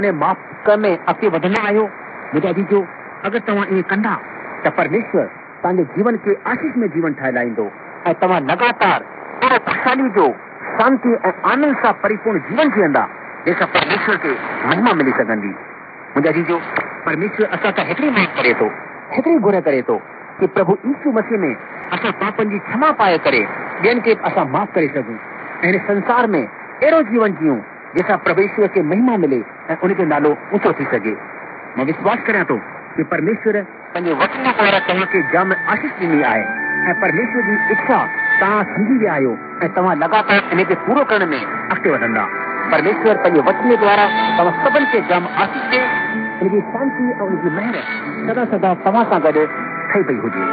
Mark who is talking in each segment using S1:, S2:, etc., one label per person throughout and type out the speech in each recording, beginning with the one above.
S1: ने माफ़ में अॻिते वधंदा आहियो। मुंहिंजा जीजो, अगरि तव्हां ईअं कंदा त परमेश्वर तव्हांजे जीवन खे आशीष में जीवन ठाहे लाहींदो ऐं तव्हां लगातार अहिड़ो खुशहाली जो शांति ऐं आनंद सां परिपूर्ण जीवन जीअंदा जंहिंसां परमेश्वर खे महिमा मिली सघंदी। मुंहिंजा जीजो, परमेश्वर असां खां हिकिड़ी महिनत करे थो, हिकिड़ी घुर करे थो कि प्रभु यीशु मसीह में असां पापनि जी क्षमा पाए करे ॿियनि खे असां माफ़ करे सघूं ऐं हिन संसार में अहिड़ो जीवन जियूं जंहिंसां परमेश्वर खे महिमा मिले ऐं उनजो नालो ऊंचो थी सघे। मां विश्वास करियां थो कि परमेश्वर पंहिंजे वचन द्वारा तव्हांखे जाम आशीष ॾिनी आहे ऐं परमेश्वर जी इच्छा तव्हां सम्झी विया आहियो ऐं तव्हां लगातार इनखे पूरो करण में अॻिते वधंदा। परमेश्वर पंहिंजे वचन द्वारा तव्हां सभिनि खे जाम आशीष ॾे। इनजी शांति ऐं उनजी महिर सदा सदा तव्हां सां गॾु ठही पई हुजे।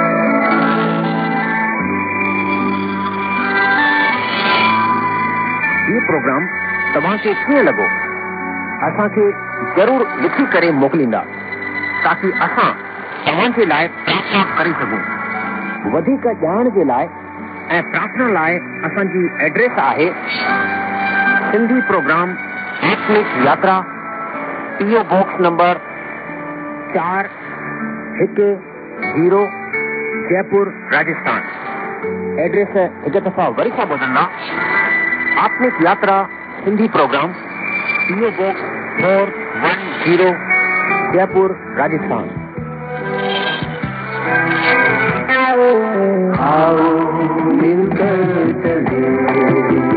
S1: ये प्रोग्राम तव्हांखे कीअं लॻो असांखे ज़रूर लिखी करे मोकिलींदा ताकि असां तव्हांजे लाइ प्रार्थना करे सघूं। वधीक ॼाण जे लाइ ऐं प्रार्थना लाइ असांजी एड्रेस आहे सिंधी प्रोग्राम आत्मिक यात्रा, PO box number 410 Jaipur Rajasthan. Address हिकु दफ़ा वरी सां ॿुधंदा, आत्मिक यात्रा Sindhi programme, PO box 410 Jaipur Rajasthan. आओ मिलकर चले